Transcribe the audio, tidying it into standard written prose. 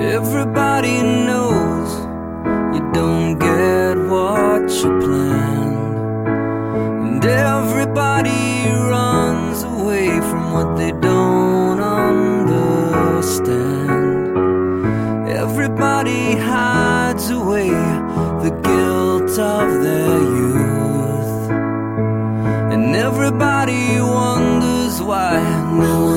Everybody knows you don't get what you planned, and everybody runs away from what they don't understand. Everybody hides away the guilt of their youth, and everybody wonders why no one